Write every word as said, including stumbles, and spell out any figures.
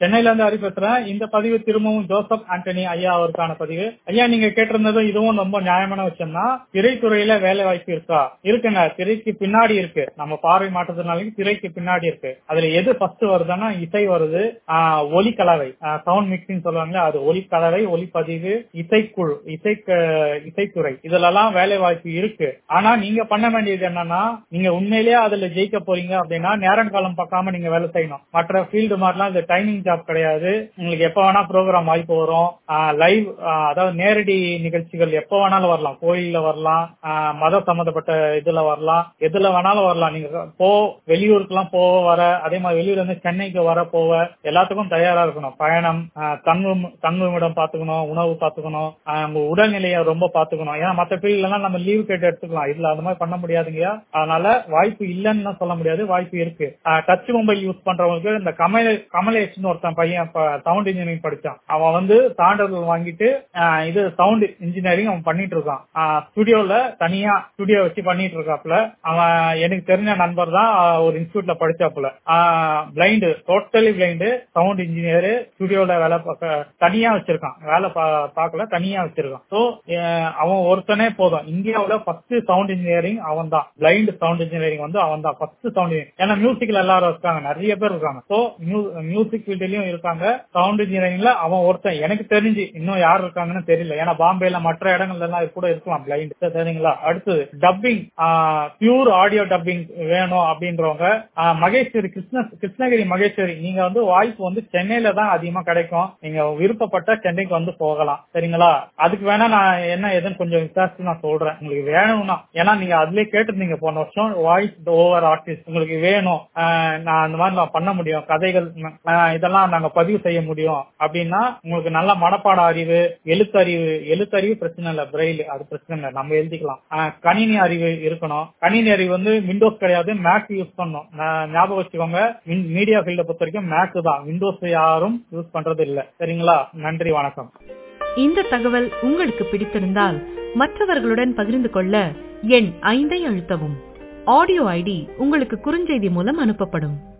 சென்னையில இருந்து ஹரி பேசுறேன். இந்த பதிவு திரும்பவும் ஜோசப் ஆண்டனி ஐயா அவருக்கான பதிவு. ஐயா, நீங்க கேட்டிருந்தது இதுவும் ரொம்ப நியாயமான விஷயம் தான். திரைத்துறையில வேலை வாய்ப்பு இருக்கா? இருக்குங்க. திரைக்கு பின்னாடி இருக்கு. நம்ம பார்வை மாற்றத்தினால திரைக்கு பின்னாடி இருக்கு. அதுல எது ஃபர்ஸ்ட் வருதுன்னா இசை வருது, ஒலி கலவை, சவுண்ட் மிக்சிங் சொல்லுவாங்க. அது ஒலி கலவை, ஒலிப்பதிவு, இசைக்குழு, இசை இசைத்துறை, இதுலலாம் வேலை வாய்ப்பு இருக்கு. ஆனா நீங்க பண்ண வேண்டியது என்னன்னா, நீங்க உண்மையிலேயே அதுல ஜெயிக்க போறீங்க அப்படின்னா நேரம் காலம் பார்க்காம நீங்க வேலை செய்யணும். மற்ற ஃபீல்டு மாதிரிலாம் இது டைமிங் ஜாப் கிடையாது. உங்களுக்கு எப்ப வேணா ப்ரோக்ராம் வாய்ப்பு வரும். லைவ், அதாவது நேரடி நிகழ்ச்சிகள் எப்ப வேணாலும் வரலாம். கோயில்ல வரலாம், மத சம்பந்தப்பட்ட இதுல வரலாம், எதுல வேணாலும் வரலாம். நீங்க போ வெளியூருக்கு எல்லாம் போக வர, அதே மாதிரி வெளியூர்ல இருந்து சென்னைக்கு வர போக எல்லாத்துக்கும் தயாரா இருக்கணும். பயணம், தங்கும் தங்குமிடம் பாத்துக்கணும், உணவு பாத்துக்கணும், உங்க உடல்நிலையை ரொம்ப பாத்துக்கணும். ஏன்னா மற்ற ஃபீல்ட்ல எல்லாம் நம்ம லீவ் கேட்டு எடுத்துக்கலாம். இதுல அந்த மாதிரி பண்ண முடியாதுங்க. அதனால வாய்ப்பு இல்லைன்னு சொல்ல முடியாது, வாய்ப்பு இருக்கு. டச் மொபைல் யூஸ் பண்றவங்களுக்கு இந்த கமல கமலேஷன் ஒருத்தன் பையன் சவுண்ட் இன்ஜினியரிங் படிச்சான். அவன் வந்து சான்றிதழ் வாங்கிட்டு இது சவுண்ட் இன்ஜினியரிங் அவன் பண்ணிட்டு இருக்கான். ஸ்டுடியோல தனியா ஸ்டுடியோ வச்சு பண்ணிட்டு இருக்காப்ல. அவன் எனக்கு தெரிஞ்ச நண்பர் தான், ஒரு இன்ஸ்டியூட்ல படிச்சாப்புல. Blind, totally blind, sound engineer, ஸ்டுடியோல வேலை தனியா வச்சிருக்கான். வேலை பார்க்கல, தனியா வச்சிருக்கான். சோ அவன் ஒருத்தனே போதும். இந்தியாவுல ஃபர்ஸ்ட் சவுண்ட் இன்ஜினியரிங் அவன் தான். பிளைண்ட் சவுண்ட் இன்ஜினியரிங் வந்து அவன் தான் ஃபர்ஸ்ட் சவுண்ட். ஏன்னா மியூசிக்ல எல்லாரும் இருக்காங்க, நிறைய பேர் இருக்காங்க. சோ மியூசிக் ஃபீல்ட்லயும் இருக்காங்க. சவுண்ட் இன்ஜினியரிங்ல அவன் ஒருத்தன். எனக்கு தெரிஞ்சு இன்னும் யார் இருக்காங்கன்னு தெரியல. ஏன்னா பாம்பேல மற்ற இடங்கள்ல எல்லாம் கூட இருக்கலாம் பிளைண்ட். சரிங்களா? அடுத்தது டப்பிங், பியூர் ஆடியோ டப்பிங் வேணும் அப்படின்றவங்க மகேஸ்வரி, கிருஷ்ண கிருஷ்ணகிரி மகேஸ்வரி, நீங்க வந்து வாய்ப்பு வந்து சென்னையில தான் அதிகமா கிடைக்கும். நீங்க விருப்பப்பட்ட சென்னைக்கு வந்து போகலாம். சரிங்களா? அதுக்கு வேணா நான் என்ன ஏதுன்னு கொஞ்சம் விசாரிச்சு நான் சொல்றேன். உங்களுக்கு வேணும்னா, ஏன்னா நீங்க அதுலயே கேட்டிருந்தீங்க போன வருஷம் வாய்ஸ் ஓவர் ஆர்டிஸ்ட் உங்களுக்கு வேணும், நான் அந்த மாதிரி நான் பண்ண முடியும், கதைகள் இதெல்லாம் நாங்க பதிவு செய்ய முடியும் அப்படின்னா உங்களுக்கு நல்ல மனப்பாட அறிவு, எழுத்தறிவு, எழுத்தறிவு பிரச்சனை இல்ல, பிரெயில் அது பிரச்சனை இல்லை, நம்ம எழுதிக்கலாம். கணினி அறிவு இருக்கணும். கணினி அறிவு வந்து விண்டோஸ் கிடையாது, மேக் யூஸ் பண்ணணும். ஞாபகம் வச்சுக்கோங்க, மீடியா ஃபீல்ட பொறுத்த வரைக்கும் மேக் தான், விண்டோஸ் யாரும் யூஸ் பண்றது இல்ல. சரிங்களா? நன்றி, வணக்கம். இந்த தகவல் உங்களுக்கு பிடித்திருந்தால் மற்றவர்களுடன் பகிர்ந்து கொள்ள எண் ஐந்தை அழுத்தவும். ஆடியோ ஐடி உங்களுக்கு குறுஞ்செய்தி மூலம் அனுப்பப்படும்.